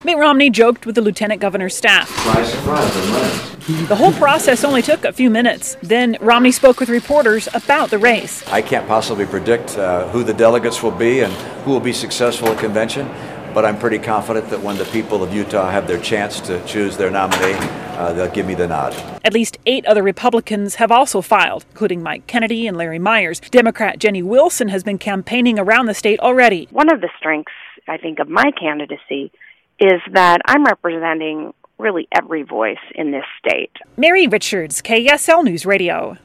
Mitt Romney joked with the lieutenant governor's staff. Surprise, surprise, I'm running. The whole process only took a few minutes. Then Romney spoke with reporters about the race. I can't possibly predict who the delegates will be and who will be successful at convention, but I'm pretty confident that when the people of Utah have their chance to choose their nominee, they'll give me the nod. At least 8 other Republicans have also filed, including Mike Kennedy and Larry Myers. Democrat Jenny Wilson has been campaigning around the state already. One of the strengths, I think, of my candidacy is that I'm representing really every voice in this state. Mary Richards, KSL News Radio.